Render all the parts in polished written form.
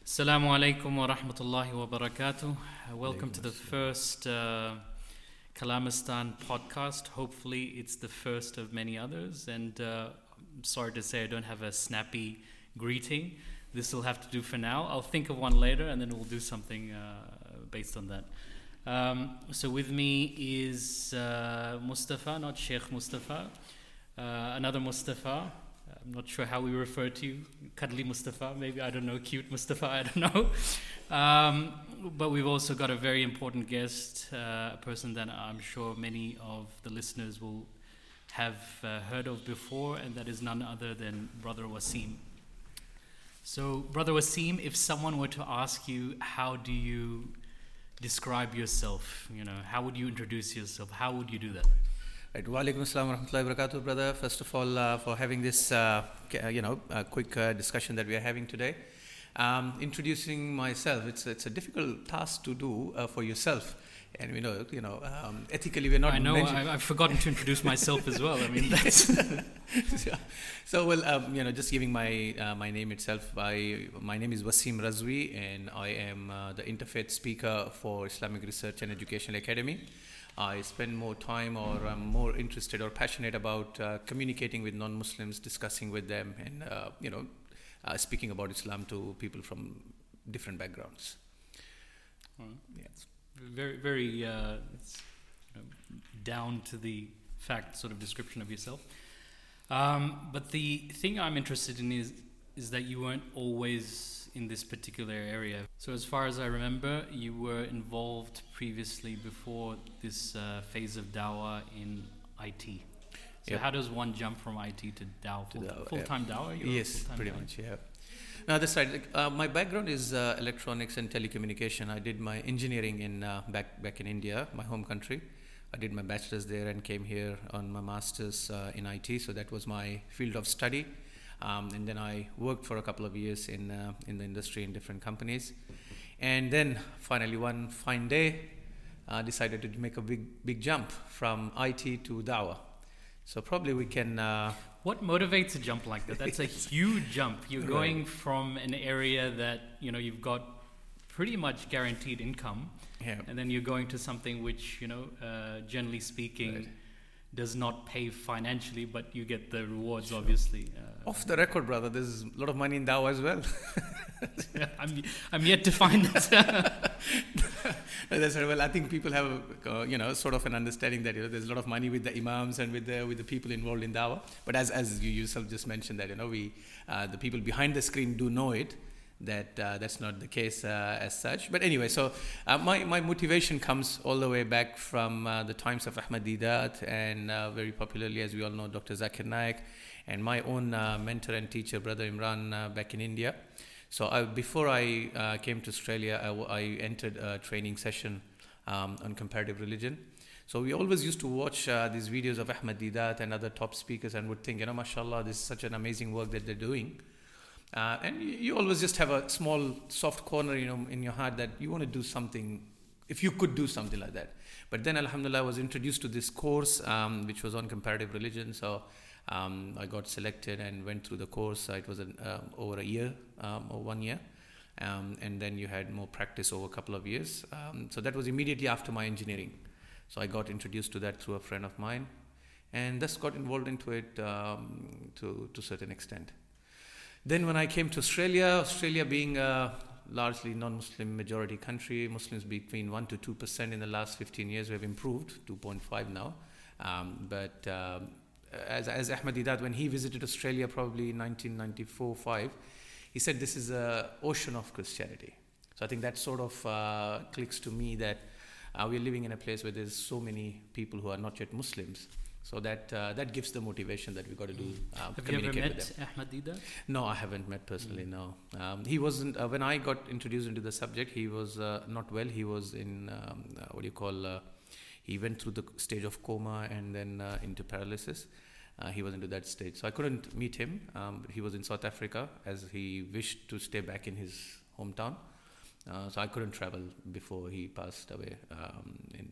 Assalamu alaikum wa rahmatullahi wa barakatuh. Welcome to the first Kalamistan podcast. Hopefully, it's the first of many others. And I'm sorry to say I don't have a snappy greeting. This will have to do for now. I'll think of one later and then we'll do something based on that. So with me is Mustafa, not Sheikh Mustafa, another Mustafa. I'm not sure how we refer to you, Cuddly Mustafa, maybe, I don't know, cute Mustafa, I don't know. But we've also got a very important guest, a person that I'm sure many of the listeners will have heard of before, and that is none other than Brother Wasim. So, Brother Wasim, if someone were to ask you, how do you describe yourself? You know, how would you introduce yourself? How would you do that? Right. Wa alaikum assalam wa rahmatullahi wa barakatuh, brother. First of all, for having this, quick discussion that we are having today. Introducing myself, it's a difficult task to do for yourself. And ethically we're not. I know. I've forgotten to introduce myself as well. I mean, that's. So just giving my name itself. My name is Wasim Razvi, and I am the interfaith speaker for Islamic Research and Educational Academy. I spend more time, or I'm more interested or passionate about communicating with non-Muslims, discussing with them, and speaking about Islam to people from different backgrounds. Yeah. It's very, very down to the fact sort of description of yourself. But the thing I'm interested in is that you weren't always in this particular area. So as far as I remember, you were involved previously before this phase of dawah in IT. So Yep. how does one jump from IT to dawah? Full-time dawah? Yes, pretty much, yeah. Now that's right. My background is electronics and telecommunication. I did my engineering in back in India, my home country. I did my bachelor's there and came here on my master's in IT. So that was my field of study. And then I worked for a couple of years in the industry in different companies. And then finally one fine day, decided to make a big jump from IT to dawah. So probably we can... What motivates a jump like that? That's a huge jump. You're going from an area that, you've got pretty much guaranteed income. Yeah. And then you're going to something which, generally speaking, does not pay financially, but you get the rewards, obviously. Off the record, brother, there's a lot of money in dawah as well. I'm yet to find that. That's right. Well, I think people have, sort of an understanding that there's a lot of money with the imams and with the people involved in dawah. But as you yourself just mentioned that the people behind the screen do know it. That's not the case as such. But anyway, so my motivation comes all the way back from the times of Ahmad Deedat and very popularly, as we all know, Dr. Zakir Naik, and my own mentor and teacher, Brother Imran, back in India. So before I came to Australia, I entered a training session on comparative religion. So we always used to watch these videos of Ahmad Deedat and other top speakers and would think, mashallah, this is such an amazing work that they're doing. And you always just have a small soft corner, in your heart that you want to do something, if you could do something like that. But then, alhamdulillah, I was introduced to this course, which was on comparative religion. So I got selected and went through the course. It was over a year or 1 year. And then you had more practice over a couple of years. So that was immediately after my engineering. So I got introduced to that through a friend of mine. And thus got involved into it to a certain extent. Then when I came to Australia being a largely non-Muslim majority country, Muslims between 1 to 2% in the last 15 years, we have improved, 2.5 now. But as Ahmad Deedat, when he visited Australia probably in 1994-5, he said this is an ocean of Christianity. So I think that sort of clicks to me that we're living in a place where there's so many people who are not yet Muslims. So that gives the motivation that we've got to do. Have you ever met Ahmad Deedat? No, I haven't met personally, no. He wasn't, when I got introduced into the subject, he was not well. He was in, he went through the stage of coma and then into paralysis. He was into that stage. So I couldn't meet him. But he was in South Africa as he wished to stay back in his hometown. So I couldn't travel before he passed away in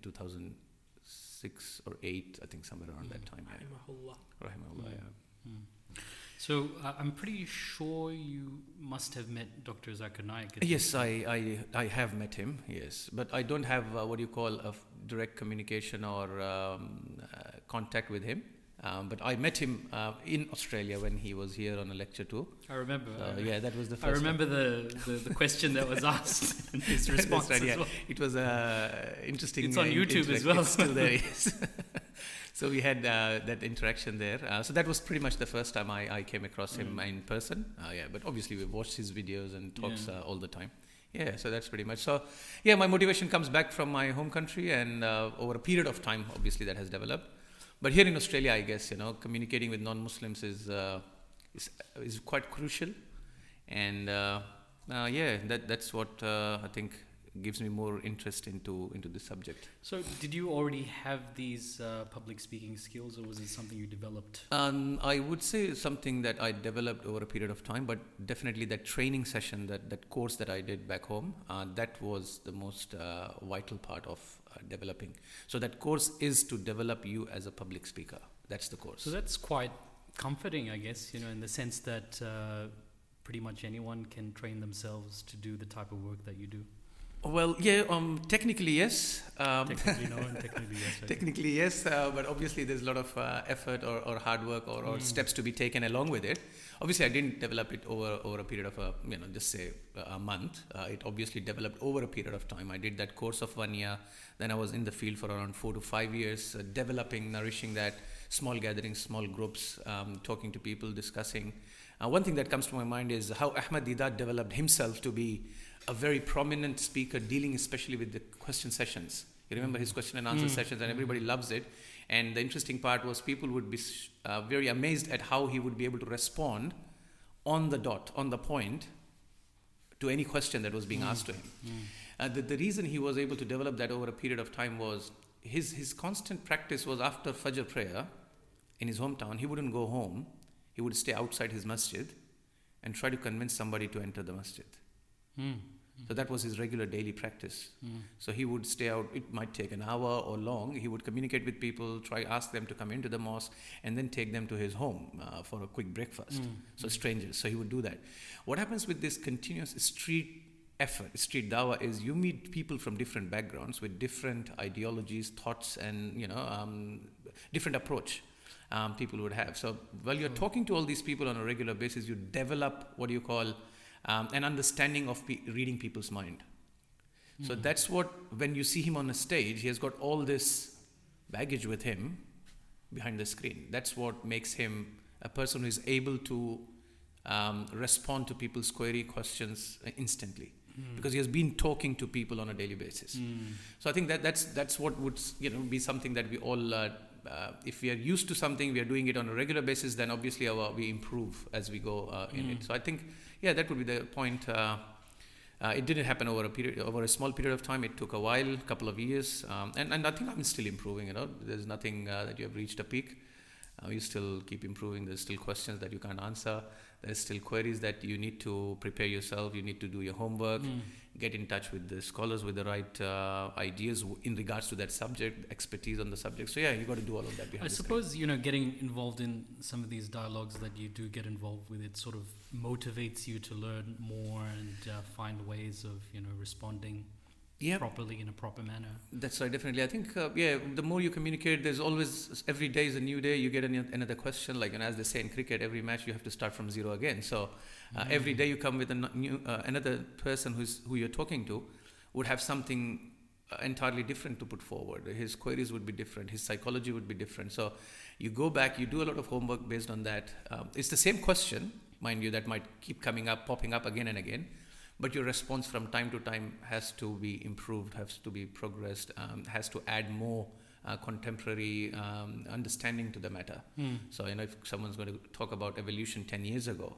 2006 or 8, I think somewhere around that time. Rahimahullah. Rahimahullah, yeah. So I'm pretty sure you must have met Dr. Zakir Naik. Yes, I have met him, yes. But I don't have what you call a direct communication or contact with him. But I met him in Australia when he was here on a lecture tour. I remember. Yeah, that was the first I remember the question that was asked and his response right, as well. It was interesting. It's on YouTube as well. It's still there, yes. So we had that interaction there. So that was pretty much the first time I came across him in person. Yeah, but obviously we've watched his videos and talks all the time. Yeah, so that's pretty much. So yeah, my motivation comes back from my home country, and over a period of time, obviously that has developed. But here in Australia, I guess, communicating with non-Muslims is quite crucial, and that's what I think gives me more interest into this subject. So, did you already have these public speaking skills, or was it something you developed? I would say something that I developed over a period of time, but definitely that training session, that course that I did back home, that was the most vital part of developing. So that course is to develop you as a public speaker. That's the course. So that's quite comforting, I guess, in the sense that pretty much anyone can train themselves to do the type of work that you do. Well, yeah, technically yes. Technically no, and technically yes. Okay. Technically yes, but obviously there's a lot of effort or hard work or steps to be taken along with it. Obviously, I didn't develop it over a period of just say a month. It obviously developed over a period of time. I did that course of 1 year. Then I was in the field for around 4 to 5 years, developing, nourishing that, small gatherings, small groups, talking to people, discussing. One thing that comes to my mind is how Ahmad Deedat developed himself to be a very prominent speaker, dealing especially with the question sessions. You remember his question and answer sessions, and everybody loves it. And the interesting part was people would be very amazed at how he would be able to respond on the dot, on the point, to any question that was being asked to him. The reason he was able to develop that over a period of time was his constant practice was after Fajr prayer in his hometown, he wouldn't go home. He would stay outside his masjid and try to convince somebody to enter the masjid. So that was his regular daily practice. So he would stay out, it might take an hour or long. He would communicate with people, ask them to come into the mosque, and then take them to his home for a quick breakfast. So strangers, so he would do that. What happens with this continuous street effort, street dawah, is you meet people from different backgrounds with different ideologies, thoughts, and different approach people would have. So while you're talking to all these people on a regular basis, you develop what you call an understanding of reading people's mind. So that's what, when you see him on a stage, he has got all this baggage with him behind the screen. That's what makes him a person who is able to respond to people's query questions instantly, because he has been talking to people on a daily basis. So I think that's what would be something that we all, if we are used to something, we are doing it on a regular basis, then obviously we improve as we go in it. So I think, that would be the point. It didn't happen over a small period of time. It took a while, a couple of years, and I think I'm still improving. There's nothing that you have reached a peak. You still keep improving. There's still questions that you can't answer. There's still queries that you need to prepare yourself. You need to do your homework, get in touch with the scholars with the right ideas in regards to that subject, expertise on the subject. So you got to do all of that behind I suppose, getting involved in some of these dialogues that you do get involved with, it sort of motivates you to learn more and find ways of, responding properly in a proper manner. That's right, definitely. I think, the more you communicate, there's always, every day is a new day. You get another question, like, and as they say in cricket, every match you have to start from zero again. So every day you come with another person who you're talking to would have something entirely different to put forward. His queries would be different. His psychology would be different. So you go back, you do a lot of homework based on that. It's the same question, mind you, that might keep popping up again and again. But your response from time to time has to be improved, has to be progressed, has to add more contemporary understanding to the matter. So, if someone's going to talk about evolution 10 years ago,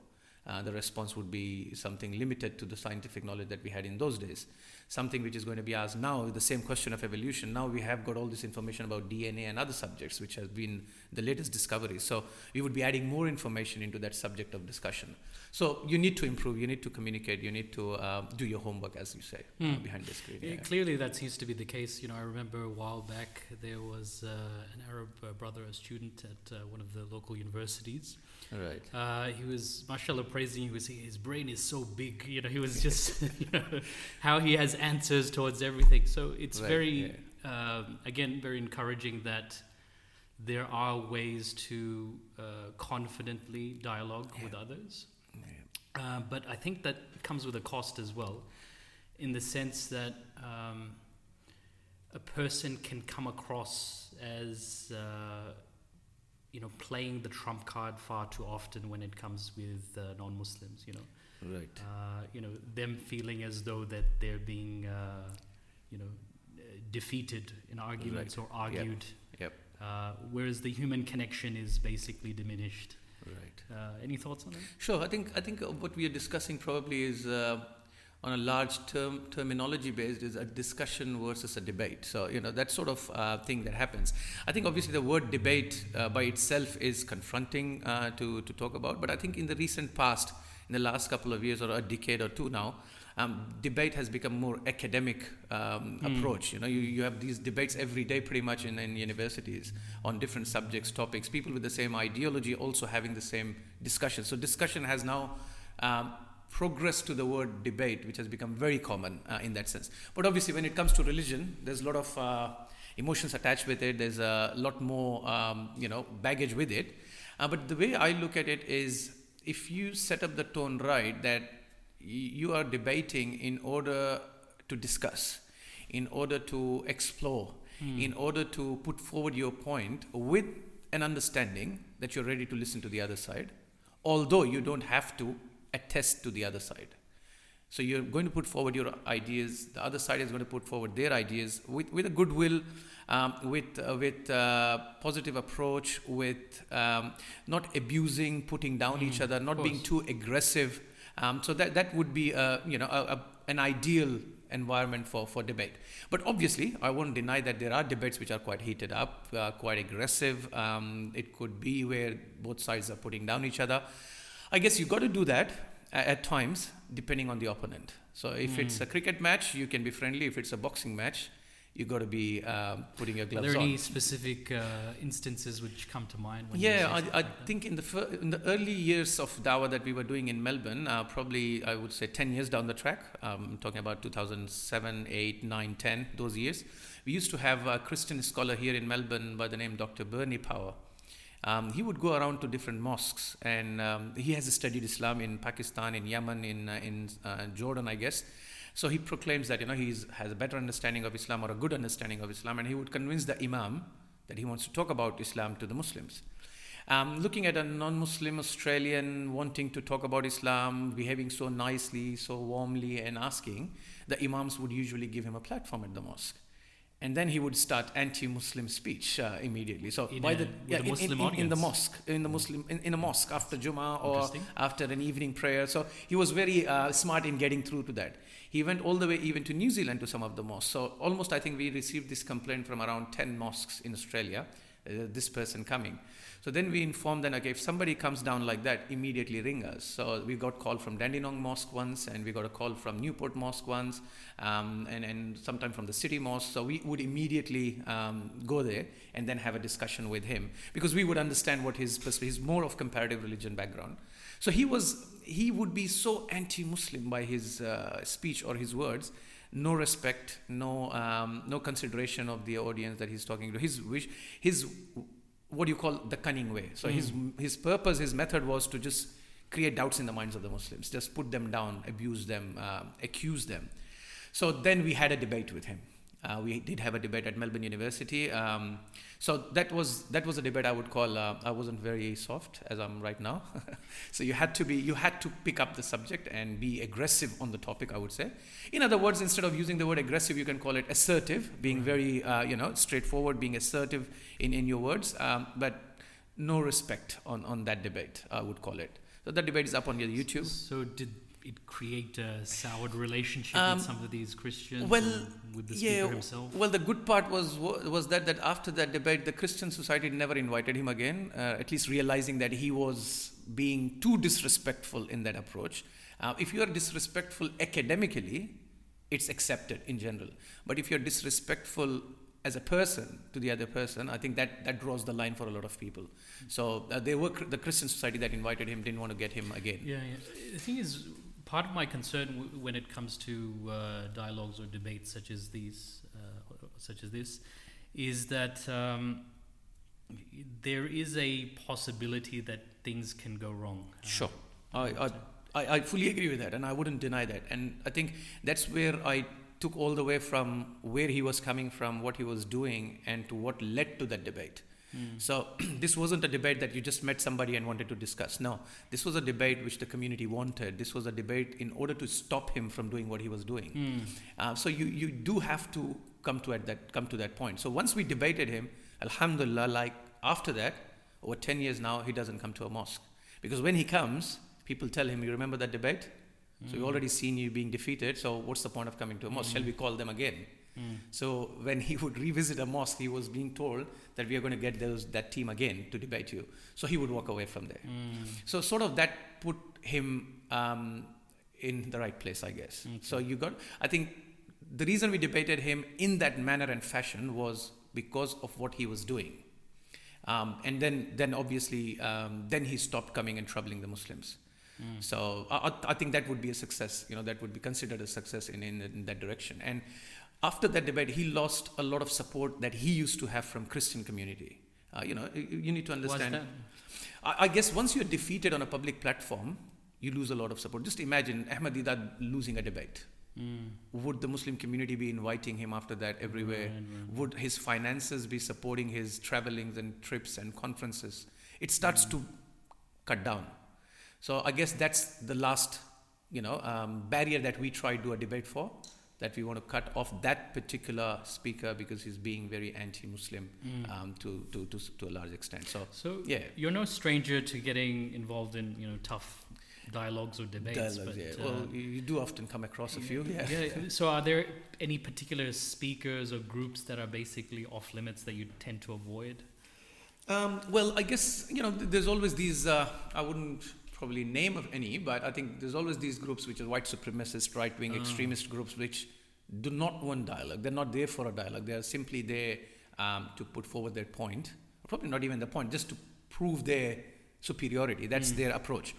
the response would be something limited to the scientific knowledge that we had in those days. Something which is going to be asked now, the same question of evolution. Now we have got all this information about DNA and other subjects, which has been the latest discovery. So we would be adding more information into that subject of discussion. So you need to improve, you need to communicate, you need to do your homework, as you say, behind the screen. Yeah, clearly that seems to be the case. I remember a while back there was an Arab brother, a student at one of the local universities. Right. He was, mashallah, praising. His brain is so big. He was just how he has answers towards everything. So it's very, again, very encouraging that there are ways to confidently dialogue with others. But I think that comes with a cost as well, in the sense that a person can come across as playing the trump card far too often when it comes with non-Muslims. Right. Them feeling as though that they're being defeated in arguments or argued. Yep. Whereas the human connection is basically diminished. Right. Any thoughts on that? Sure. I think what we are discussing probably is on a large terminology based is a discussion versus a debate. So that sort of thing that happens. I think obviously the word debate by itself is confronting to talk about. But I think in the recent past, in the last couple of years or a decade or two now, debate has become more academic approach. You have these debates every day pretty much in universities on different subjects, topics, people with the same ideology also having the same discussion. So discussion has now progressed to the word debate, which has become very common in that sense. But obviously when it comes to religion, there's a lot of emotions attached with it. There's a lot more baggage with it. But the way I look at it is, if you set up the tone right, that you are debating in order to discuss, in order to explore, in order to put forward your point with an understanding that you're ready to listen to the other side, although you don't have to attest to the other side. So you're going to put forward your ideas, the other side is going to put forward their ideas with a goodwill, with positive approach, with not abusing, putting down each other, not being too aggressive. So that would be an ideal environment for debate. But obviously, I won't deny that there are debates which are quite heated up, quite aggressive. It could be where both sides are putting down each other. I guess you've got to do that at times, depending on the opponent. So if it's a cricket match, you can be friendly. If it's a boxing match, you've got to be putting your gloves on. Are there any specific instances which come to mind? I think in the early years of Dawah that we were doing in Melbourne, probably I would say 10 years down the track, I'm talking about 2007, 8, 9, 10, those years, we used to have a Christian scholar here in Melbourne by the name Dr. Bernie Power. He would go around to different mosques, and he has studied Islam in Pakistan, in Yemen, in Jordan, I guess. So he proclaims that he has a better understanding of Islam or a good understanding of Islam, and he would convince the Imam that he wants to talk about Islam to the Muslims. Looking at a non-Muslim Australian wanting to talk about Islam, behaving so nicely, so warmly, and asking, the Imams would usually give him a platform at the mosque. And then he would start anti-Muslim speech immediately. So in the mosque after Jummah or after an evening prayer. So he was very smart in getting through to that. He went all the way even to New Zealand to some of the mosques. So almost I think we received this complaint from around 10 mosques in Australia, this person coming. So then we informed them, okay, if somebody comes down like that, immediately ring us. So we got call from Dandenong Mosque once, and we got a call from Newport Mosque once, and sometime from the City Mosque. So we would immediately go there and then have a discussion with him, because we would understand what his perspective is, more of comparative religion background. So he would be so anti-Muslim by his speech or his words. No respect, no consideration of the audience that he's talking to. His what do you call the cunning way? So his purpose, his method was to just create doubts in the minds of the Muslims, just put them down, abuse them, accuse them. So then we had a debate with him. We did have a debate at Melbourne University. So that was a debate I would call, I wasn't very soft as I'm right now. So you had to pick up the subject and be aggressive on the topic, I would say. In other words, instead of using the word aggressive, you can call it assertive, being very, straightforward, being assertive in your words, but no respect on that debate, I would call it. So that debate is up on your YouTube. So did it create a soured relationship with some of these Christians? Well, or with the speaker himself? Well, the good part was that after that debate, the Christian society never invited him again, at least realizing that he was being too disrespectful in that approach. If you are disrespectful academically, it's accepted in general. But if you're disrespectful as a person to the other person, I think that draws the line for a lot of people. So the Christian society that invited him didn't want to get him again. Yeah. The thing is, part of my concern when it comes to dialogues or debates such as this, is that there is a possibility that things can go wrong. Sure. I fully agree with that, and I wouldn't deny that. And I think that's where I took all the way from where he was coming from, what he was doing, and to what led to that debate. So this wasn't a debate that you just met somebody and wanted to discuss. No, this was a debate which the community wanted. This was a debate in order to stop him from doing what he was doing. So you do have to come to that point. So once we debated him, alhamdulillah, like after that, over 10 years now, he doesn't come to a mosque. Because when he comes, people tell him, you remember that debate? So we've already seen you being defeated, so what's the point of coming to a mosque? Shall we call them again? So when he would revisit a mosque, he was being told that we are going to get that team again to debate you. So he would walk away from there. So sort of that put him in the right place, I guess. Okay. So I think the reason we debated him in that manner and fashion was because of what he was doing. And then obviously, then he stopped coming and troubling the Muslims. So I think that would be a success, that would be considered a success in that direction. And after that debate, he lost a lot of support that he used to have from Christian community. You need to understand. What's that? I guess once you're defeated on a public platform, you lose a lot of support. Just imagine Ahmadiyya losing a debate. Would the Muslim community be inviting him after that everywhere? Right. Would his finances be supporting his travelings and trips and conferences? It starts to cut down. So I guess that's the last, barrier that we try to do a debate for, that we want to cut off that particular speaker because he's being very anti-Muslim to a large extent. So yeah, you're no stranger to getting involved in tough dialogues or debates. Well, you do often come across a few. Yeah. So are there any particular speakers or groups that are basically off limits that you tend to avoid? Well, I guess there's always these. I wouldn't probably name of any, but I think there's always these groups which are white supremacist, right-wing extremist groups which do not want dialogue. They're not there for a dialogue. They are simply there to put forward their point. Probably not even the point, just to prove their superiority. That's their approach.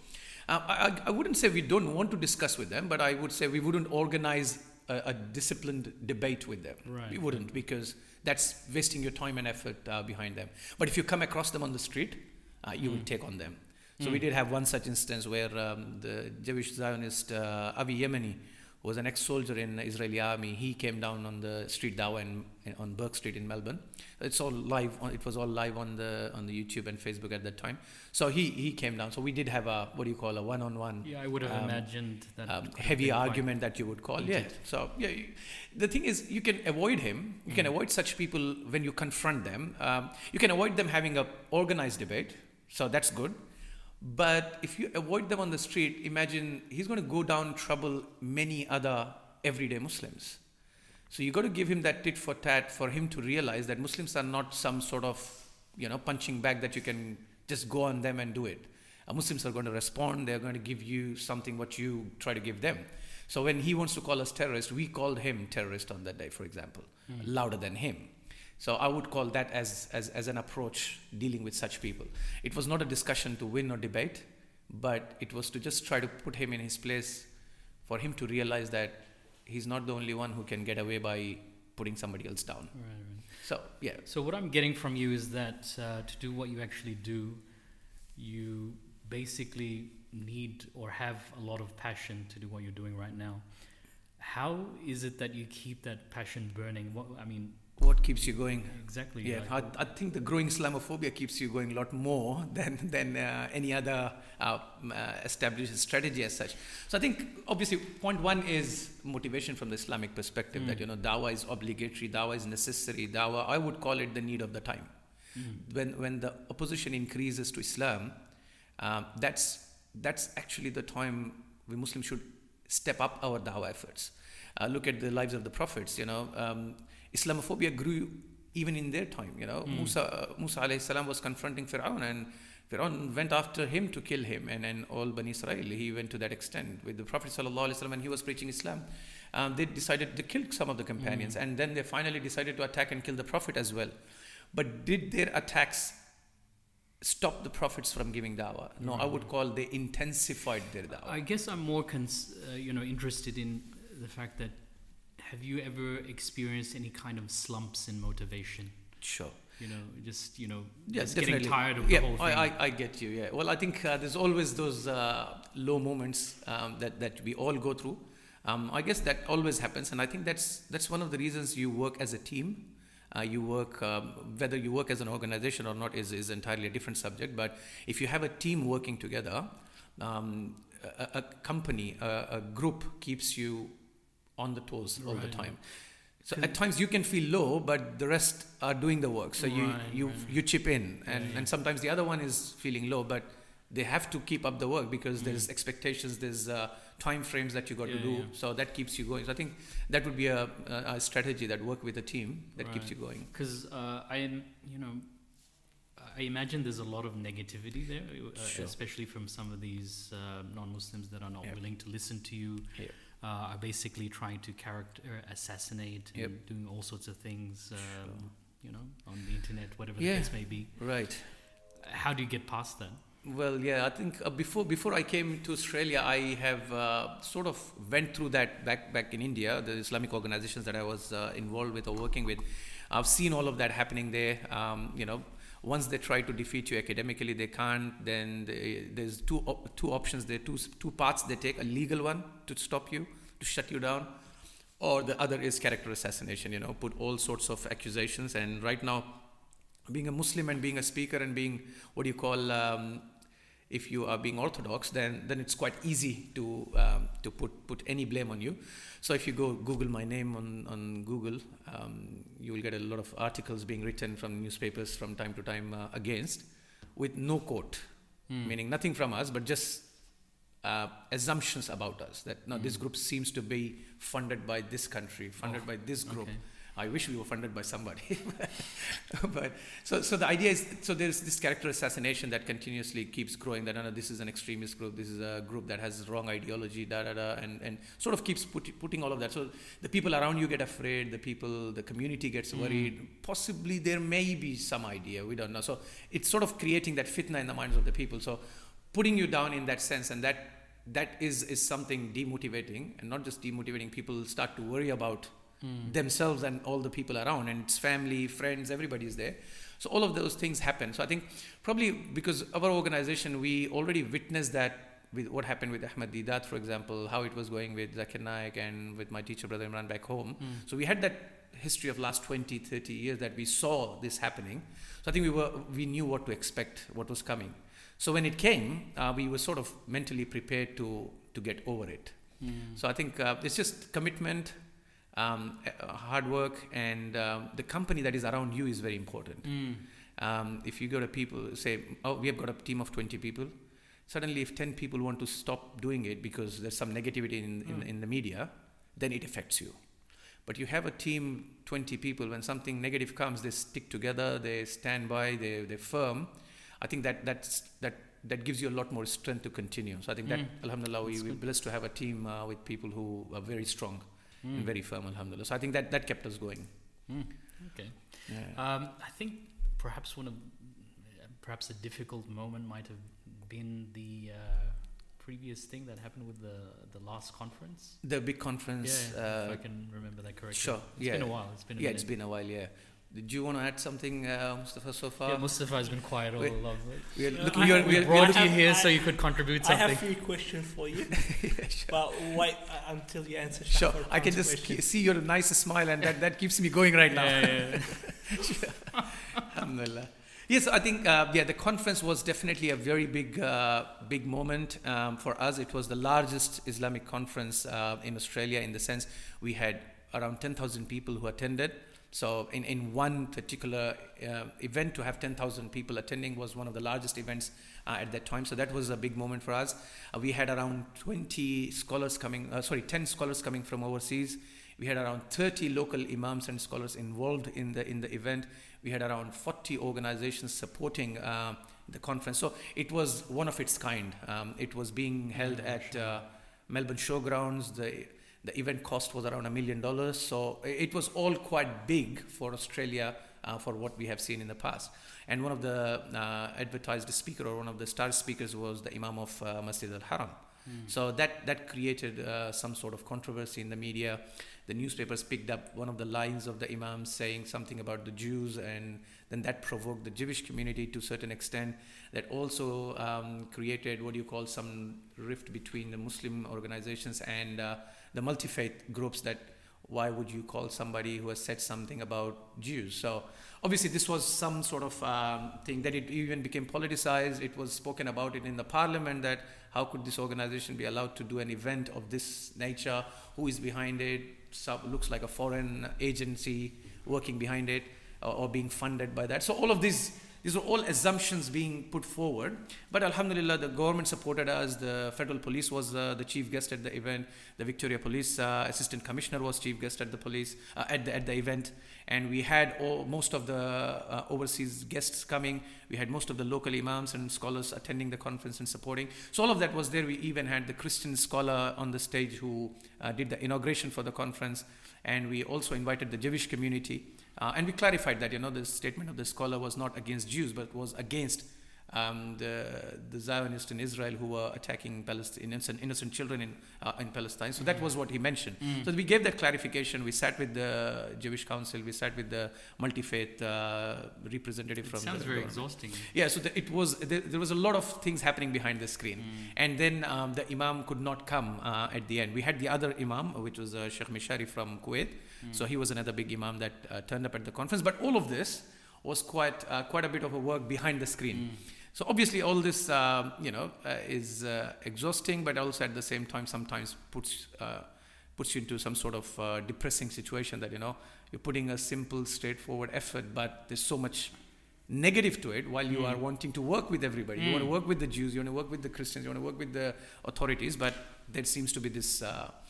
I wouldn't say we don't want to discuss with them, but I would say we wouldn't organize a disciplined debate with them. Right. We wouldn't, because that's wasting your time and effort behind them. But if you come across them on the street, you would take on them. So we did have one such instance where the Jewish Zionist Avi Yemeni, who was an ex-soldier in the Israeli army, he came down on the street dawah on Burke Street in Melbourne. It's all live. It was all live on the YouTube and Facebook at that time. So he came down. So we did have a one-on-one. Yeah, I would have imagined that heavy argument that you would call. Yeah. So yeah, the thing is, you can avoid him. You can avoid such people when you confront them. You can avoid them having a organized debate. So that's good. But if you avoid them on the street, imagine he's going to go down, trouble many other everyday Muslims. So you got to give him that tit for tat for him to realize that Muslims are not some sort of, punching bag that you can just go on them and do it. Muslims are going to respond. They're going to give you something what you try to give them. So when he wants to call us terrorists, we called him terrorist on that day, for example, louder than him. So I would call that as an approach dealing with such people. It was not a discussion to win or debate, but it was to just try to put him in his place, for him to realize that he's not the only one who can get away by putting somebody else down. Right. So, yeah. So what I'm getting from you is that to do what you actually do, you basically need or have a lot of passion to do what you're doing right now. How is it that you keep that passion burning? What keeps you going? Exactly. Yeah, I think the growing Islamophobia keeps you going a lot more than any other established strategy as such. So I think, obviously, point one is motivation from the Islamic perspective, that, dawah is obligatory, dawah is necessary, dawah, I would call it the need of the time. When the opposition increases to Islam, that's that's actually the time we Muslims should step up our dawah efforts. Look at the lives of the prophets. Islamophobia grew even in their time. Musa alayhi salam was confronting Fir'aun, and Fir'aun went after him to kill him, and all Bani Israel. He went to that extent with the Prophet sallallahu alaihi wasallam, and he was preaching Islam. They decided to kill some of the companions, and then they finally decided to attack and kill the Prophet as well. But did their attacks stop the prophets from giving dawah? No, I would call they intensified their dawah. I guess I'm more interested in the fact that, have you ever experienced any kind of slumps in motivation? Sure. Just Yes, getting tired of the whole thing. I get you. Yeah. Well, I think there's always those low moments that we all go through. I guess that always happens, and I think that's one of the reasons you work as a team. You work, whether you work as an organization or not is entirely a different subject. But if you have a team working together, a company, a group keeps you on the toes all the time. So at times you can feel low, but the rest are doing the work. So you chip in, and sometimes the other one is feeling low, but they have to keep up the work because there's expectations, there's time frames that you got to do. Yeah. So that keeps you going. So I think that would be a strategy that work with a team that keeps you going. Because I imagine there's a lot of negativity there, especially from some of these non-Muslims that are not willing to listen to you. Yeah. Are basically trying to character assassinate and doing all sorts of things, on the internet, whatever the case may be. Right. How do you get past that? Well, I think before I came to Australia, I have sort of went through that back in India, the Islamic organizations that I was involved with or working with. I've seen all of that happening there. Once they try to defeat you academically, they can't. Then there's two options. There are two paths they take: a legal one to stop you, to shut you down, or the other is character assassination. Put all sorts of accusations. And right now, being a Muslim and being a speaker and being what you call, if you are being orthodox, then it's quite easy to put any blame on you. So if you go Google my name on Google, you will get a lot of articles being written from newspapers from time to time against, with no quote, meaning nothing from us, but just assumptions about us, that this group seems to be funded by this country, funded by this group. Okay. I wish we were funded by somebody. But so the idea is, so there's this character assassination that continuously keeps growing, that this is an extremist group, this is a group that has wrong ideology, and sort of keeps putting all of that. So the people around you get afraid, the community gets worried. Possibly there may be some idea, we don't know. So it's sort of creating that fitna in the minds of the people. So putting you down in that sense, and that is something demotivating, and not just demotivating, people start to worry about themselves and all the people around, and it's family, friends, everybody is there. So all of those things happen. So I think probably because our organization, we already witnessed that with what happened with Ahmed Deedat, for example, how it was going with Zakir Naik and with my teacher brother Imran back home. So we had that history of last 20, 30 years that we saw this happening. So I think we knew what to expect, what was coming. So when it came, we were sort of mentally prepared to get over it. So I think it's just commitment, hard work, and the company that is around you is very important. If you go to people, say, we have got a team of 20 people. Suddenly, if 10 people want to stop doing it because there's some negativity in the media, then it affects you. But you have a team, 20 people, when something negative comes, they stick together, they stand by, they're firm. I think that gives you a lot more strength to continue. So I think that, alhamdulillah, we're blessed to have a team with people who are very strong. And very firm, alhamdulillah. So I think that kept us going. Okay. Yeah. I think perhaps a difficult moment might have been the previous thing that happened with the last conference. The big conference. Yeah, if I can remember that correctly. Sure. It's been a while. It's been a while. Yeah. Did you want to add something, Mustafa, so far? Yeah, Mustafa has been quiet all along. We brought you here so you could contribute something. I have 3 questions for you. Sure. But wait until you answer. Sure, I can just see your nice smile, and that keeps me going right now. Yeah. Alhamdulillah. Yes, I think the conference was definitely a very big moment for us. It was the largest Islamic conference in Australia, in the sense we had around 10,000 people who attended. So in one particular event, to have 10,000 people attending was one of the largest events at that time. So that was a big moment for us. We had around 10 scholars coming from overseas. We had around 30 local imams and scholars involved in the event. We had around 40 organizations supporting the conference. So it was one of its kind. It was being held at Melbourne Showgrounds. The event cost was around $1 million. So it was all quite big for Australia for what we have seen in the past. And one of the advertised speaker, or one of the star speakers, was the Imam of Masjid al-Haram. So that created some sort of controversy in the media. The newspapers picked up one of the lines of the Imam saying something about the Jews, and then that provoked the Jewish community to a certain extent. That also created some rift between the Muslim organizations and the multi-faith groups, that why would you call somebody who has said something about Jews? So obviously this was some sort of thing that it even became politicized. It was spoken about it in the parliament, that how could this organization be allowed to do an event of this nature? Who is behind it? Looks like a foreign agency working behind it, or being funded by that. So all of these are all assumptions being put forward. But alhamdulillah, the government supported us. The federal police was the chief guest at the event. The Victoria Police Assistant Commissioner was chief guest at the event. And we had most of the overseas guests coming. We had most of the local imams and scholars attending the conference and supporting. So all of that was there. We even had the Christian scholar on the stage who did the inauguration for the conference. And we also invited the Jewish community. And we clarified that, the statement of the scholar was not against Jews, but was against the Zionists in Israel who were attacking innocent children in Palestine. So that was what he mentioned. So we gave that clarification. We sat with the Jewish Council. We sat with the multi-faith representative from the government. Sounds very exhausting. Yeah, so there was a lot of things happening behind the screen. And then the Imam could not come at the end. We had the other Imam, which was Sheikh Mishari from Kuwait. So he was another big Imam that turned up at the conference. But all of this was quite a bit of a work behind the screen. So obviously all this, is exhausting, but also at the same time sometimes puts you into some sort of depressing situation that, you're putting a simple, straightforward effort, but there's so much negative to it, while you are wanting to work with everybody. You want to work with the Jews, you want to work with the Christians, you want to work with the authorities, but there seems to be this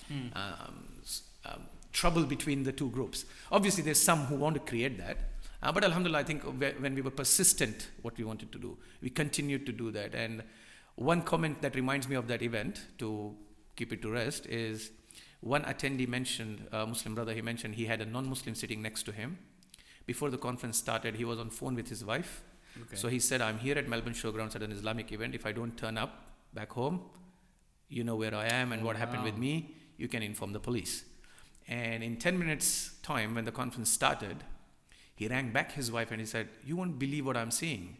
trouble between the two groups. Obviously there's some who want to create that. But alhamdulillah, I think when we were persistent what we wanted to do, we continued to do that. And one comment that reminds me of that event, to keep it to rest, is one attendee mentioned, a Muslim brother, he mentioned he had a non-Muslim sitting next to him. Before the conference started, he was on phone with his wife. Okay. So he said, I'm here at Melbourne Showgrounds at an Islamic event. If I don't turn up back home, you know where I am and what happened with me, you can inform the police. And in 10 minutes time, when the conference started, he rang back his wife and he said, you won't believe what I'm seeing.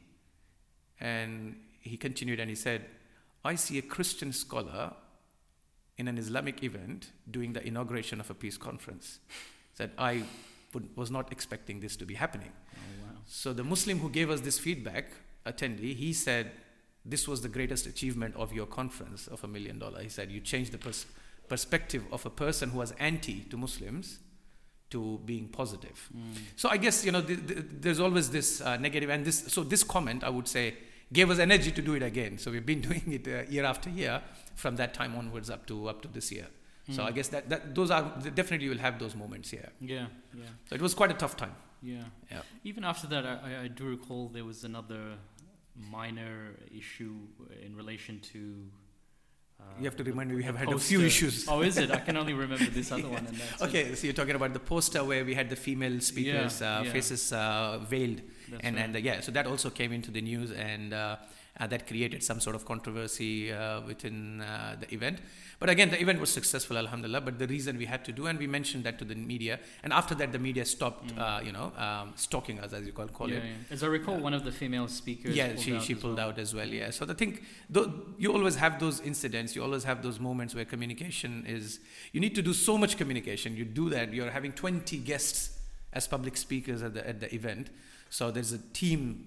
And he continued and he said, I see a Christian scholar in an Islamic event doing the inauguration of a peace conference. He said, I was not expecting this to be happening. Oh, wow. So the Muslim who gave us this feedback, attendee, he said, this was the greatest achievement of your conference of $1 million. He said, you changed the perspective of a person who was anti to Muslims to being positive. So I guess, there's always this negative, and this comment, I would say, gave us energy to do it again. So we've been doing it year after year from that time onwards up to this year. So I guess that those are definitely, you will have those moments here. Yeah. So it was quite a tough time. Yeah. Even after that, I do recall there was another minor issue in relation to. You have to remind me, we have had a few issues. Oh, is it? I can only remember this other one. And that's okay, so you're talking about the poster where we had the female speakers' faces veiled. So that also came into the news, and that created some sort of controversy within the event. But again, the event was successful, alhamdulillah. But the reason we had to do, and we mentioned that to the media, and after that the media stopped, stalking us, as you call it. Yeah. As I recall, one of the female speakers. Yeah, she pulled out as well. Yeah. So I think you always have those incidents. You always have those moments where communication is. You need to do so much communication. You do that. You're having 20 guests as public speakers at the event. So there's a team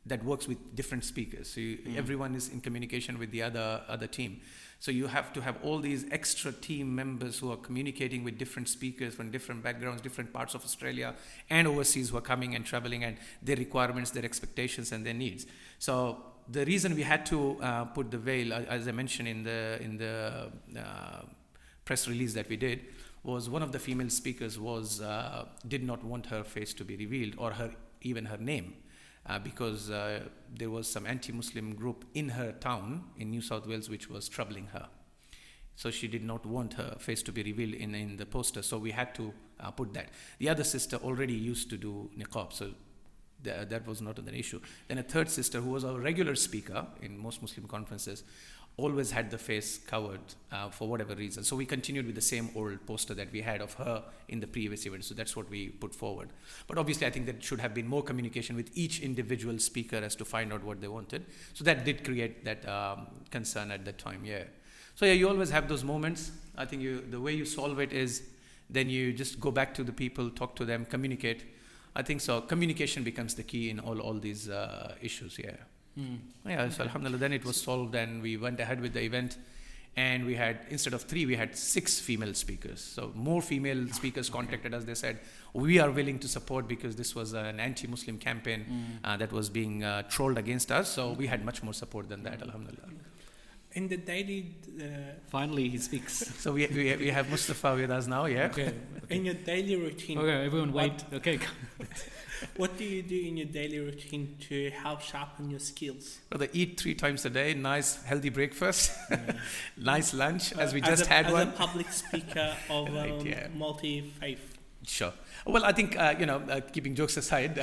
that works with different speakers. So everyone is in communication with the other team. So you have to have all these extra team members who are communicating with different speakers from different backgrounds, different parts of Australia and overseas, who are coming and traveling, and their requirements, their expectations, and their needs. So the reason we had to put the veil, as I mentioned in the press release that we did, was one of the female speakers did not want her face to be revealed, or even her name. Because there was some anti-Muslim group in her town in New South Wales which was troubling her. So she did not want her face to be revealed in the poster, so we had to put that. The other sister already used to do niqab, so that was not an issue. Then a third sister, who was a regular speaker in most Muslim conferences, always had the face covered for whatever reason. So we continued with the same old poster that we had of her in the previous event. So that's what we put forward. But obviously, I think there should have been more communication with each individual speaker as to find out what they wanted. So that did create that concern at that time, yeah. So yeah, you always have those moments. I think the way you solve it is then you just go back to the people, talk to them, communicate. I think so. Communication becomes the key in all these issues, yeah. Yeah, so alhamdulillah, then it was solved, and we went ahead with the event, and we had, instead of 3, we had 6 female speakers. So more female speakers contacted us. They said, we are willing to support, because this was an anti-Muslim campaign that was being trolled against us. So we had much more support than that, alhamdulillah. In the daily... Finally, he speaks. So we have Mustafa with us now, yeah? Okay. In your daily routine... Okay, everyone wait. Okay. What do you do in your daily routine to help sharpen your skills? Brother, eat 3 times a day, nice healthy breakfast, nice lunch, as we just had one. As a public speaker of Right, yeah. multi-faith. Sure. Well, I think, keeping jokes aside,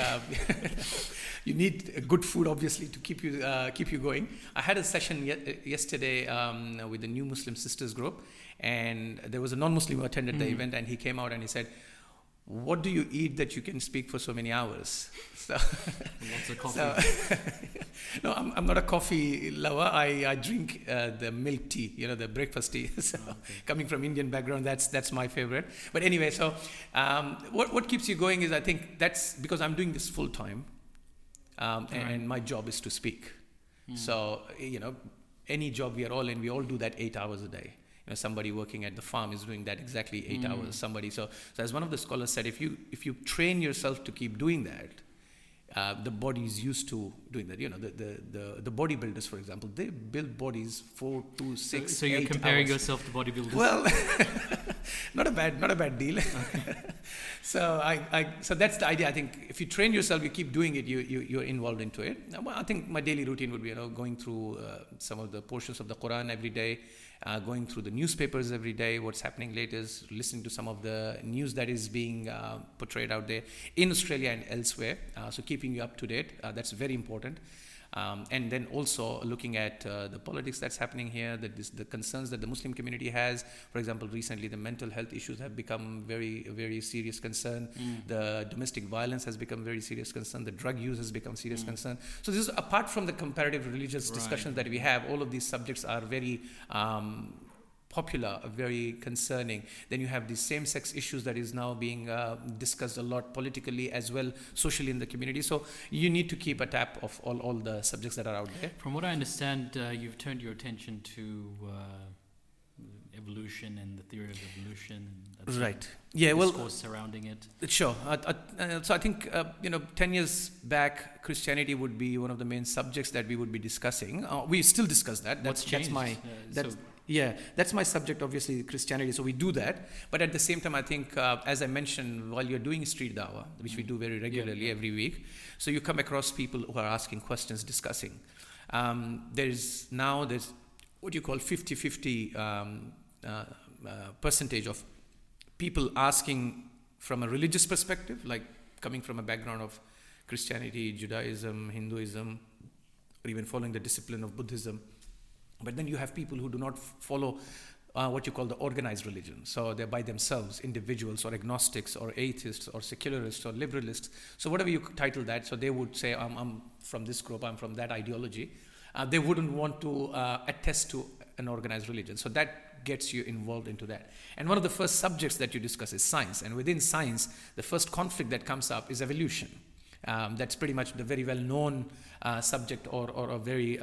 you need good food, obviously, to keep you going. I had a session yesterday with the New Muslim Sisters group, and there was a non-Muslim who attended the event, and he came out and he said, what do you eat that you can speak for so many hours? So, lots of coffee. No, I'm not a coffee lover. I drink the milk tea, the breakfast tea. So coming from Indian background, that's my favorite. But anyway, so what keeps you going is, I think that's because I'm doing this full time, and my job is to speak. So any job we are all in, we all do that 8 hours a day. Somebody working at the farm is doing that exactly 8 hours. Somebody so as one of the scholars said, if you train yourself to keep doing that, the body is used to doing that. The bodybuilders, for example, they build bodies 4 to 6. So you're 8 comparing hours. yourself to bodybuilders. Well, not a bad deal. Okay. So that's the idea. I think if you train yourself, you keep doing it, you're involved into it. Well, I think my daily routine would be going through some of the portions of the Quran every day. Going through the newspapers every day, what's happening latest, listening to some of the news that is being portrayed out there in Australia and elsewhere. So keeping you up to date, that's very important. And then also looking at the politics that's happening here, the concerns that the Muslim community has. For example, recently the mental health issues have become very, very serious concern. The domestic violence has become very serious concern. The drug use has become serious concern. So this is apart from the comparative religious discussions that we have, all of these subjects are very popular, very concerning. Then you have the same-sex issues that is now being discussed a lot politically as well, socially in the community. So you need to keep a tap of all the subjects that are out there. From what I understand, you've turned your attention to evolution and the theory of evolution. And right. Yeah. Well, discourse surrounding it. Sure. So I think 10 years back, Christianity would be one of the main subjects that we would be discussing. We still discuss that. What's changed? That's my subject, obviously, Christianity. So we do that. But at the same time, I think, as I mentioned, while you're doing street dawah, which we do very regularly every week, so you come across people who are asking questions, discussing. There's what you call 50-50 percentage of people asking from a religious perspective, like coming from a background of Christianity, Judaism, Hinduism, or even following the discipline of Buddhism. But then you have people who do not follow what you call the organized religion. So they're by themselves, individuals or agnostics or atheists or secularists or liberalists. So whatever you title that, so they would say, I'm from this group, I'm from that ideology. They wouldn't want to attest to an organized religion. So that gets you involved into that. And one of the first subjects that you discuss is science. And within science, the first conflict that comes up is evolution. That's pretty much the very well-known subject or a very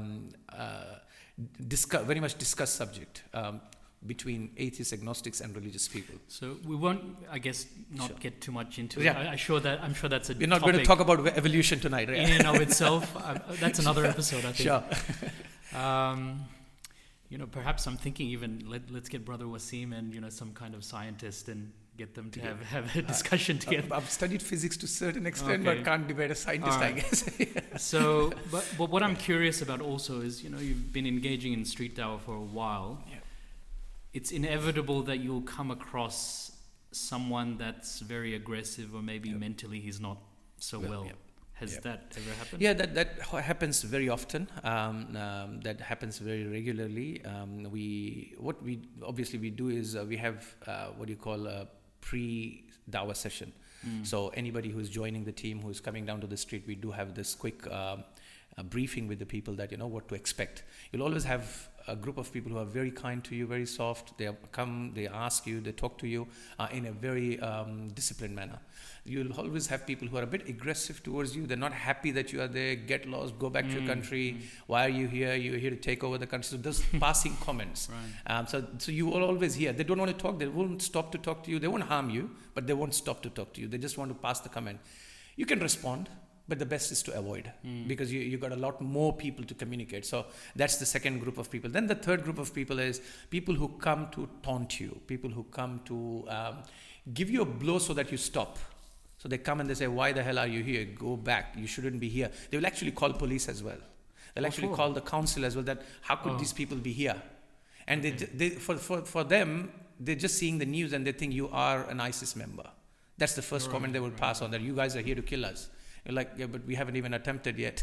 very much discussed subject between atheists, agnostics, and religious people. So we won't, I guess, not Sure. get too much into Yeah. it. I'm sure that's a We're not going to topic talk about evolution tonight, right? in and of itself. That's another episode, I think. Sure. Perhaps I'm thinking even let's get Brother Wasim and some kind of scientist and get them to have a discussion together. I've studied physics to a certain extent, Okay. but can't debate a scientist, All right. I guess. So, but what I'm curious about also is, you've been engaging in street dawah for a while. Yeah. It's inevitable that you'll come across someone that's very aggressive, or maybe mentally he's not so well. Yeah. Has Yeah. that ever happened? Yeah, that happens very often. That happens very regularly. What we obviously do is we have what you call a pre-dawah session. So anybody who's joining the team, who's coming down to the street, we do have this quick briefing with the people that what to expect. You'll always have a group of people who are very kind to you, very soft. They come, they ask you, they talk to you in a very disciplined manner. You'll always have people who are a bit aggressive towards you. They're not happy that you are there. Get lost, go back to your country. Why are you here? You're here to take over the country. So those passing comments. Right. So you will always hear. They don't want to talk. They won't stop to talk to you. They won't harm you, but they won't stop to talk to you. They just want to pass the comment. You can respond, but the best is to avoid because you got a lot more people to communicate. So that's the second group of people. Then the third group of people is people who come to taunt you, people who come to give you a blow so that you stop. So they come and they say, why the hell are you here? Go back. You shouldn't be here. They will actually call police as well. They'll actually call the council as well, that how could these people be here? And they for them, they're just seeing the news and they think you are an ISIS member. That's the first comment they will pass on, that you guys are here to kill us. You're like, yeah, but we haven't even attempted yet.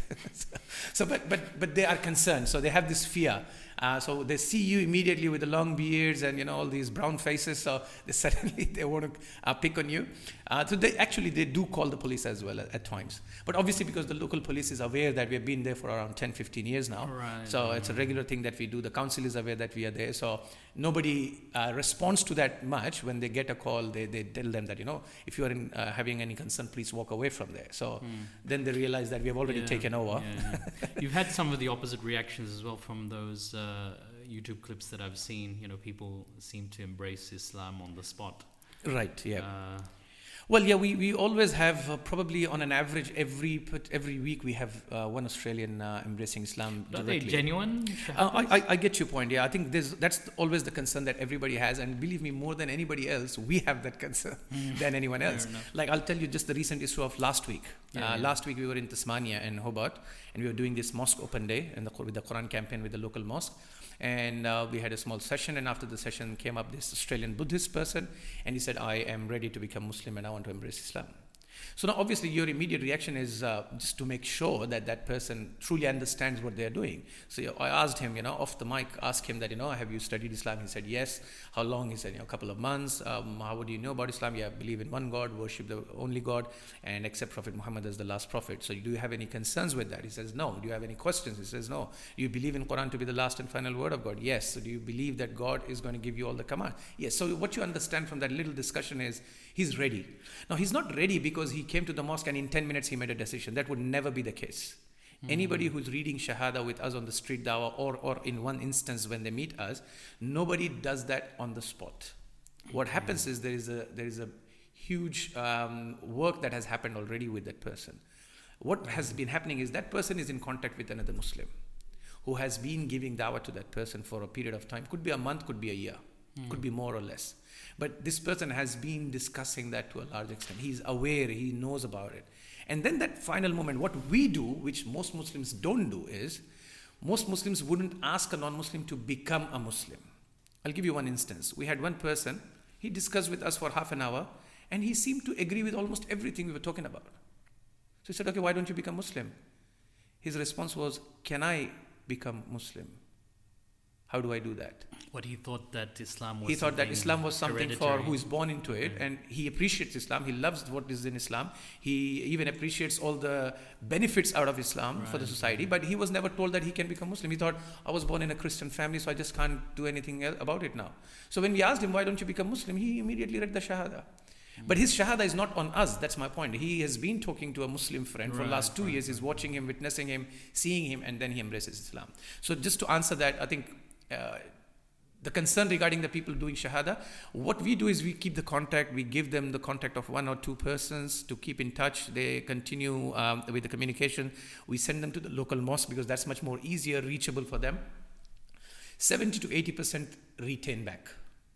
But they are concerned. So they have this fear. So they see you immediately with the long beards and all these brown faces. So they want to pick on you. So they do call the police as well at times. But obviously because the local police is aware that we have been there for around 10, 15 years now. Right. So it's a regular thing that we do. The council is aware that we are there. So nobody responds to that much. When they get a call, they tell them that, if you are having any concern, please walk away from there. So then they realize that we have already taken over. Yeah. You've had some of the opposite reactions as well from those YouTube clips that I've seen. People seem to embrace Islam on the spot. Right, yeah. Well, yeah, we always have probably on an average every week we have one Australian embracing Islam Are directly. they genuine? I get your point. Yeah, I think that's always the concern that everybody has, and believe me, more than anybody else, we have that concern than anyone else. Like I'll tell you just the recent issue of last week. Last week we were in Tasmania and Hobart, and we were doing this mosque open day with the Quran campaign with the local mosque. And we had a small session, and after the session came up this Australian Buddhist person, and he said, I am ready to become Muslim and I want to embrace Islam. So now obviously your immediate reaction is just to make sure that that person truly understands what they are doing. So I asked him, off the mic, asked him that, have you studied Islam? He said, yes. How long? He said, a couple of months. How do you know about Islam? Yeah, believe in one God, worship the only God, and accept Prophet Muhammad as the last prophet. So do you have any concerns with that? He says, no. Do you have any questions? He says, no. Do you believe in Quran to be the last and final word of God? Yes. So do you believe that God is going to give you all the command? Yes. So what you understand from that little discussion is he's ready. Now he's not ready because he came to the mosque and in 10 minutes he made a decision. That would never be the case. Anybody who's reading Shahada with us on the street dawah or in one instance when they meet us, nobody does that on the spot. What happens is there is a huge work that has happened already with that person. What has been happening is that person is in contact with another Muslim who has been giving dawah to that person for a period of time. Could be a month, could be a year, could be more or less. But this person has been discussing that to a large extent. He's aware, he knows about it. And then that final moment, what we do, which most Muslims don't do, is most Muslims wouldn't ask a non-Muslim to become a Muslim. I'll give you one instance. We had one person, he discussed with us for half an hour, and he seemed to agree with almost everything we were talking about. So he said, okay, why don't you become Muslim? His response was, can I become Muslim? How do I do that? What he thought that Islam was. He thought that Islam was something for hereditary. who is born into it, and he appreciates Islam. He loves what is in Islam. He even appreciates all the benefits out of Islam for the society. But he was never told that he can become Muslim. He thought, I was born in a Christian family, so I just can't do anything else about it now. So when we asked him, why don't you become Muslim? He immediately read the Shahada. But his shahada is not on us. That's my point. He has been talking to a Muslim friend for the last 2 years. He's watching him, witnessing him, seeing him, and then he embraces Islam. So just to answer that, I think the concern regarding the people doing shahada, what we do is we keep the contact. We give them the contact of 1 or 2 persons to keep in touch. They continue with the communication. We send them to the local mosque because that's much more easier, reachable for them. 70 to 80% retain back.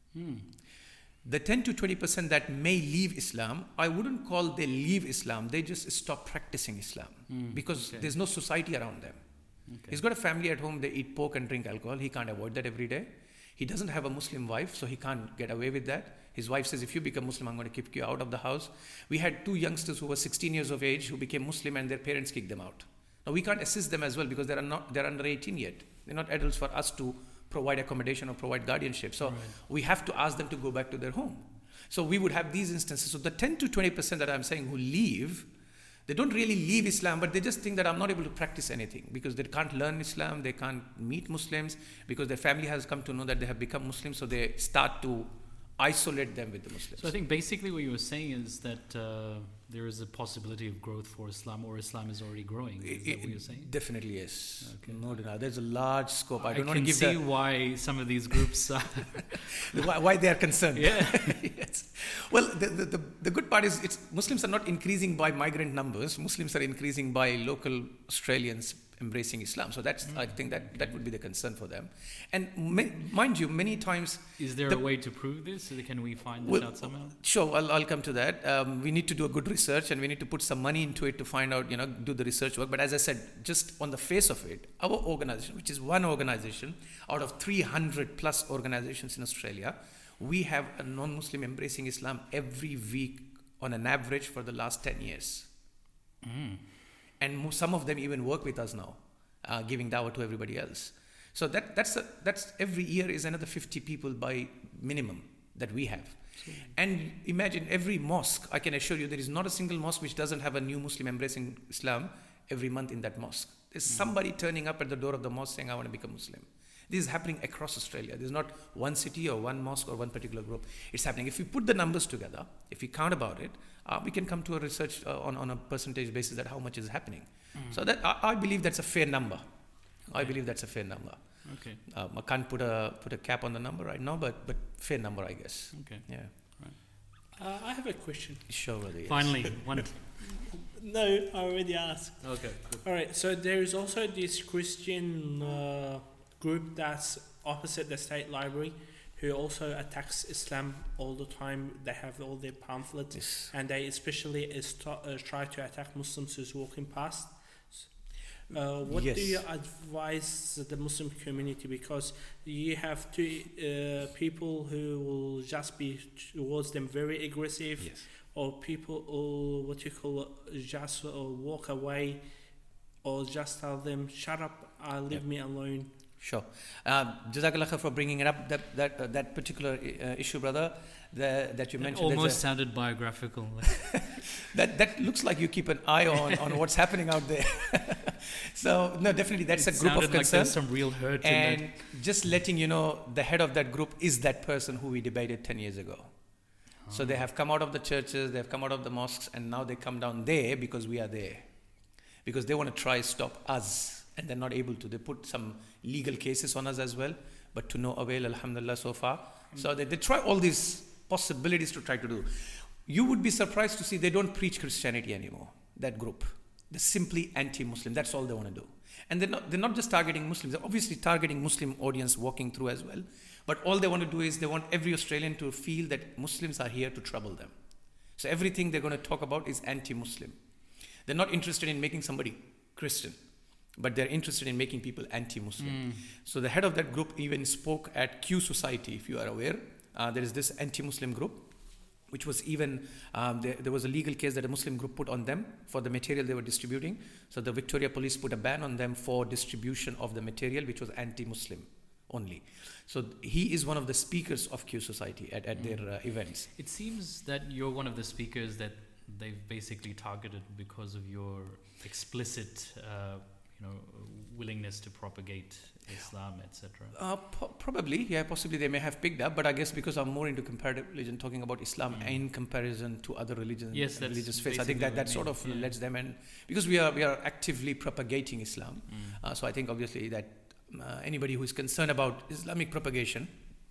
The 10 to 20% that may leave Islam, I wouldn't call they leave Islam. They just stop practicing Islam because there's no society around them. He's got a family at home. They eat pork and drink alcohol. He can't avoid that every day. He doesn't have a Muslim wife, so he can't get away with that. His wife says, if you become Muslim, I'm going to kick you out of the house. We had 2 youngsters who were 16 years of age who became Muslim and their parents kicked them out. Now, we can't assist them as well because they're under 18 yet. They're not adults for us to provide accommodation or provide guardianship. So we have to ask them to go back to their home. So we would have these instances. So the 10 to 20% that I'm saying who leave, they don't really leave Islam, but they just think that I'm not able to practice anything because they can't learn Islam, they can't meet Muslims, because their family has come to know that they have become Muslims, so they start to isolate them with the Muslims. So I think basically what you were saying is that there is a possibility of growth for Islam, or Islam is already growing. Is that what you're saying? Definitely yes. Okay. No doubt. There's a large scope. I don't want to can give see why some of these groups why they are concerned. Yeah. Yes. Well, the good part is Muslims are not increasing by migrant numbers. Muslims are increasing by local Australians embracing Islam. So that's I think that would be the concern for them. And mind you, many times... Is there a way to prove this? Can we find this out somehow? Sure, I'll come to that. We need to do a good research and we need to put some money into it to find out, do the research work. But as I said, just on the face of it, our organization, which is one organization out of 300 plus organizations in Australia, we have a non-Muslim embracing Islam every week on an average for the last 10 years. And some of them even work with us now, giving dawah to everybody else. So that's every year is another 50 people by minimum that we have. And imagine every mosque, I can assure you there is not a single mosque which doesn't have a new Muslim embracing Islam every month in that mosque. There's somebody turning up at the door of the mosque saying, I want to become Muslim. This is happening across Australia. There's not one city or one mosque or one particular group. It's happening. If we put the numbers together, if we count about it, we can come to a research on a percentage basis that how much is happening. So that I believe that's a fair number. Okay. I believe that's a fair number. Okay. I can't put a cap on the number right now, but fair number, I guess. Okay. Yeah. I have a question. Sure, yes. Finally, one. No, I already asked. Okay. Good. All right. So there is also this Christian group that's opposite the State Library, who also attacks Islam all the time. They have all their pamphlets, and they especially try to attack Muslims who's walking past. What do you advise the Muslim community? Because you have two people who will just be towards them very aggressive, or people who just walk away, or just tell them, shut up, leave me alone. Sure. Jazakallah khair for bringing it up, that particular issue, brother, that you mentioned. Almost sounded biographical. that looks like you keep an eye on what's happening out there. So, no, definitely that's a group of concern. Like there's some real hurt and in that. Just letting you know, the head of that group is that person who we debated 10 years ago. So they have come out of the churches, they have come out of the mosques, and now they come down there because we are there. Because they want to try stop us, and they're not able to. They put some legal cases on us as well, but to no avail, alhamdulillah, so far. So they try all these possibilities to try to do. You would be surprised to see they don't preach Christianity anymore, that group. They're simply anti-Muslim. That's all they want to do. And they're not just targeting Muslims. They're obviously targeting Muslim audience walking through as well. But all they want to do is they want every Australian to feel that Muslims are here to trouble them. So everything they're going to talk about is anti-Muslim. They're not interested in making somebody Christian, but they're interested in making people anti-Muslim. So the head of that group even spoke at Q Society, if you are aware. There is this anti-Muslim group, which was even, there was a legal case that a Muslim group put on them for the material they were distributing. So the Victoria Police put a ban on them for distribution of the material, which was anti-Muslim only. So he is one of the speakers of Q Society at their events. It seems that you're one of the speakers that they've basically targeted because of your explicit willingness to propagate Islam, etc.? Probably, yeah, possibly they may have picked up, but I guess because I'm more into comparative religion, talking about Islam in comparison to other religions, yes, and religious faiths, I basically think that what I sort mean. of Yeah. lets them, and because we are actively propagating Islam, so I think obviously that anybody who is concerned about Islamic propagation,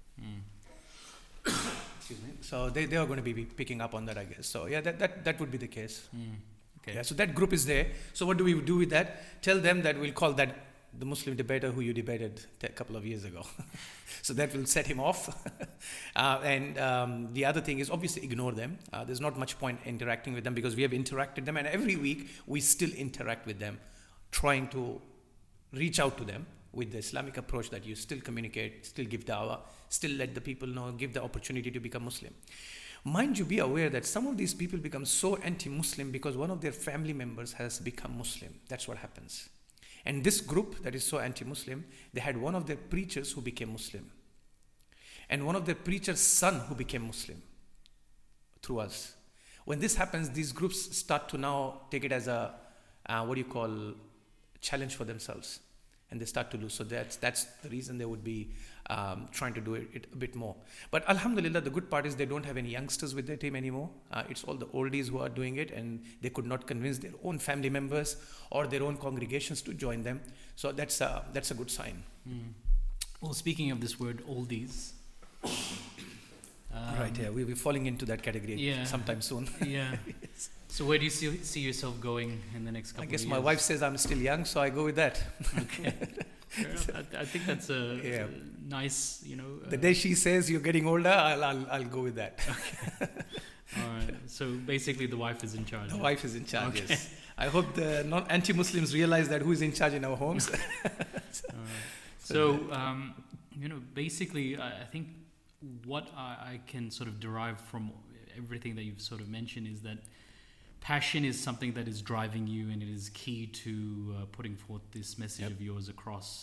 excuse me, so they are going to be picking up on that, I guess. So yeah, that would be the case. Okay. Yeah, so that group is there. So what do we do with that? Tell them that we'll call that the Muslim debater who you debated a couple of years ago. So that will set him off. And the other thing is obviously ignore them. There's not much point interacting with them because we have interacted them, and every week we still interact with them, trying to reach out to them with the Islamic approach that you still communicate, still give da'wah, still let the people know, give the opportunity to become Muslim. Mind you, be aware that some of these people become so anti-Muslim because one of their family members has become Muslim. That's what happens. And this group that is so anti-Muslim, they had one of their preachers who became Muslim. And one of their preacher's son who became Muslim through us. When this happens, these groups start to now take it as a, challenge for themselves. And they start to lose. So that's the reason they would be trying to do it a bit more. But alhamdulillah, the good part is they don't have any youngsters with their team anymore. It's all the oldies who are doing it, and they could not convince their own family members or their own congregations to join them. So that's a good sign. Well, speaking of this word, oldies. Right, yeah, we'll be falling into that category sometime soon. Yeah. Yes. So where do you see yourself going in the next couple of years? I guess my wife says I'm still young, so I go with that. Okay. Fair enough. I think that's a nice, the day she says you're getting older, I'll go with that. Okay. All right. So basically, the wife is in charge. The wife is in charge. Okay. Yes. I hope the anti-Muslims realize that who is in charge in our homes. All right. So basically, I think what I can sort of derive from everything that you've sort of mentioned is that passion is something that is driving you, and it is key to putting forth this message of yours across.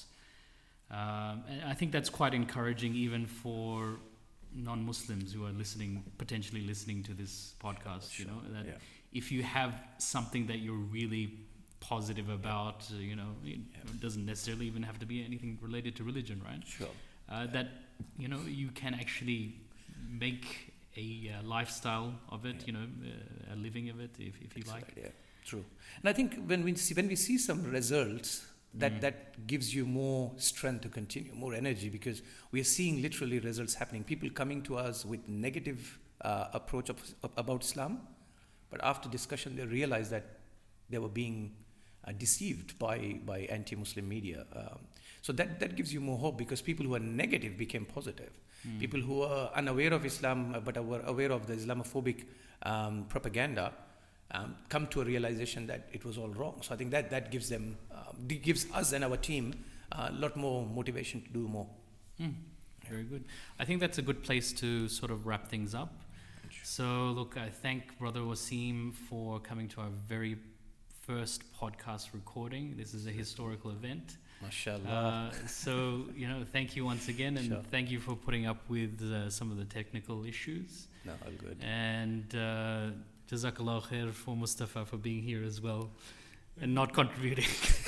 And I think that's quite encouraging even for non-Muslims who are potentially listening to this podcast. Sure. If you have something that you're really positive about, it doesn't necessarily even have to be anything related to religion, right? Sure. That you can actually make a lifestyle of it, a living of it, if you like. Right, yeah, true. And I think when we see some results, that gives you more strength to continue, more energy, because we are seeing literally results happening. People coming to us with negative approach about Islam, but after discussion they realize that they were being deceived by anti-Muslim media. So that gives you more hope, because people who are negative became positive. People who are unaware of Islam but were aware of the Islamophobic propaganda come to a realization that it was all wrong. So I think that gives them, gives us and our team a lot more motivation to do more. Very good. I think that's a good place to sort of wrap things up. So look, I thank Brother Wasim for coming to our very first podcast recording. This is a historical event. MashaAllah. So, thank you once again, and thank you for putting up with some of the technical issues. No, all good. And Jazakallah khair for Mustafa for being here as well and not contributing.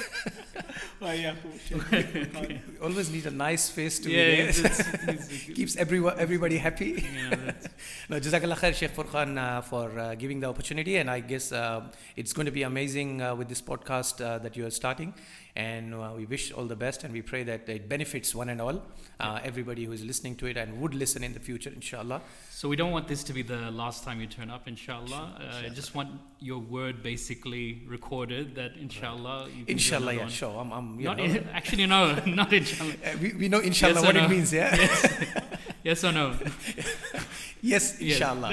We always need a nice face to be Yeah, there. Keeps everybody happy. No, Jazakallah khair, Sheikh Furqan, for giving the opportunity, and I guess it's going to be amazing with this podcast that you are starting, and we wish all the best, and we pray that it benefits one and all, everybody who is listening to it and would listen in the future, inshallah. So we don't want this to be the last time you turn up, inshallah. I just want your word basically recorded that inshallah you can Inshallah, yeah, sure. Actually, no, not inshallah. We know inshallah Yes what or it no? means, yeah? Yes or no? Yes, inshallah.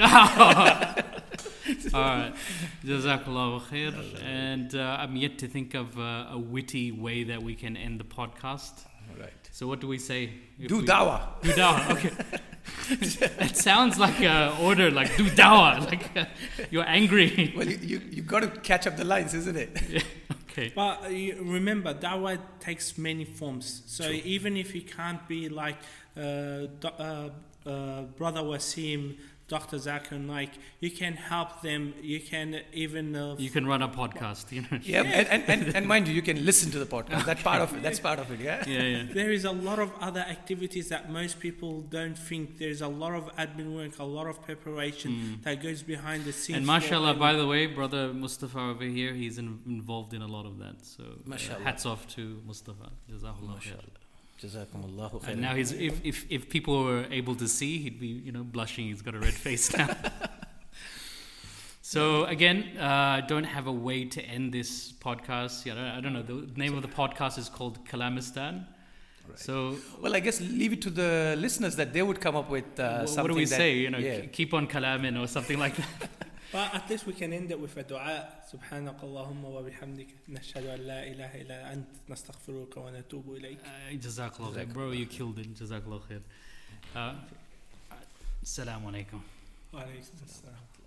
All right. Jazakallah khair. And I'm yet to think of a witty way that we can end the podcast. Right. So what do we say? Do dawah. Do dawah, okay. It sounds like an order, like do dawah, like you're angry. Well, you got to catch up the lines, isn't it? Yeah. Okay. But remember, dawah takes many forms. So True. even if you can't be like Brother Wasim Dr. Zakir Naik, you can help them. You can even You can run a podcast, you know. Yeah, and mind you, you can listen to the podcast. That's part of it. That's part of it. Yeah. Yeah. there is a lot of other activities that most people don't think. There's a lot of admin work, a lot of preparation that goes behind the scenes. And mashallah, by the way, brother Mustafa over here, he's involved in a lot of that. So hats off to Mustafa. Jazakallah khair. Jazakumullahu khairan. And now he's if people were able to see, he'd be blushing. He's got a red face now. So again, I don't have a way to end this podcast. I don't know. The name of the podcast is called Kalamistan. Right. So well, I guess leave it to the listeners that they would come up with something. what do we that, say? Keep on kalamin or something like that. But at least we can end it with a dua. سبحانك اللهم وبحمدك نشهد أن لا إله إلا أنت نستغفرك ونتوب إليك. Jazakallah khair. Bro, you killed it. Jazakallah khair. Assalamu alaikum. وعليكم السلام.